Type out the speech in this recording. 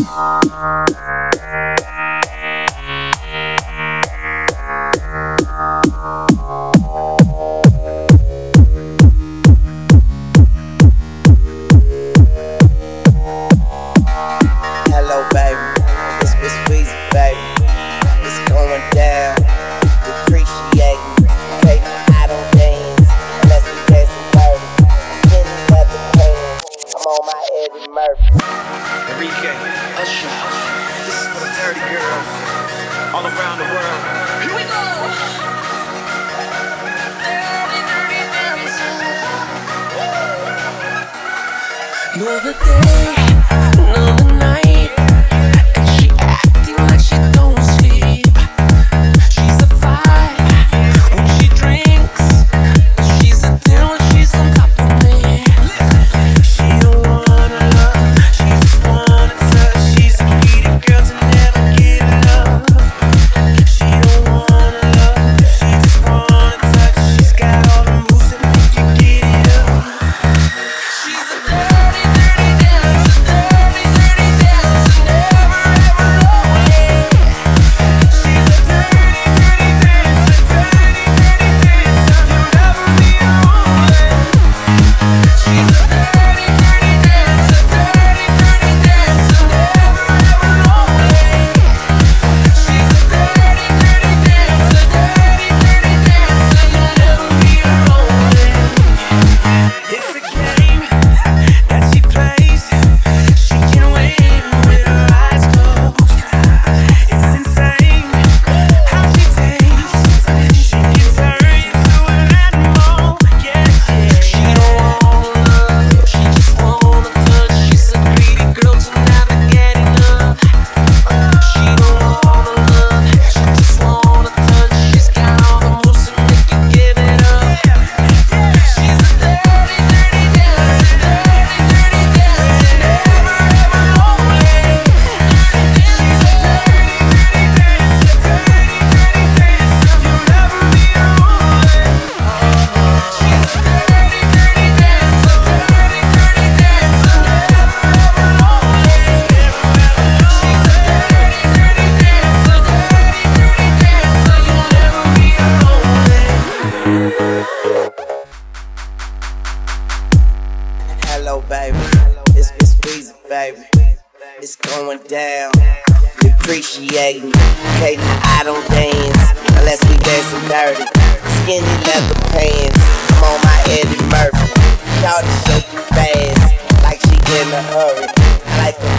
Hello, baby. It's Miss Weezy, baby. It's going down. Depreciating. Okay, I don't dance unless we dancing dirty. Skinny leather pants. I'm on my Eddie Murphy. Enrique, Usher. This is for the dirty girls all around the world. Here we go. Another day, another night, and she acting like she don't sleep. She's a five when she drinks. She's a 10 when she's on top of me. She don't wanna love, she just wanna touch. She's a greedy girl to never get enough. She don't wanna love, she just wanna touch. She's got all the moves that make you get it up. She's a dirty, dirty dancer, dirty, dirty dancer, never ever lonely. She's a dirty, dirty dancer, dirty, dirty dancer, you'll never be lonely. She's a dirty, dirty dancer, dirty, dirty dancer, never ever lonely. She's a dirty, dirty dancer, dirty, dirty dancer, you'll never be lonely. It's a game that she plays. She can win with her eyes closed. It's insane how she tastes. She can turn you to an animal. Yeah, yeah. She don't wanna love, she just wanna touch. She's a greedy girl to never get enough. She don't wanna love, she just wanna touch. She's got all the moves to make you give it up. She's a dirty, dirty dancer, dirty, dirty dancer, never ever lonely. She's a dirty, dirty dancer, dirty, dirty dancer, you'll never be lonely. She's a dirty, dirty dancer, dirty, dirty dancer, never ever lonely. She's a dirty, dirty dancer, dirty, dirty dancer, you'll never be lonely. Hello, baby. It's Miss Weezy, baby. It's going down. Depreciating. Okay, I don't dance unless we dancing dirty. Skinny leather pants. I'm on my Eddie Murphy. Shawty shake fast like she in a hurry. I like the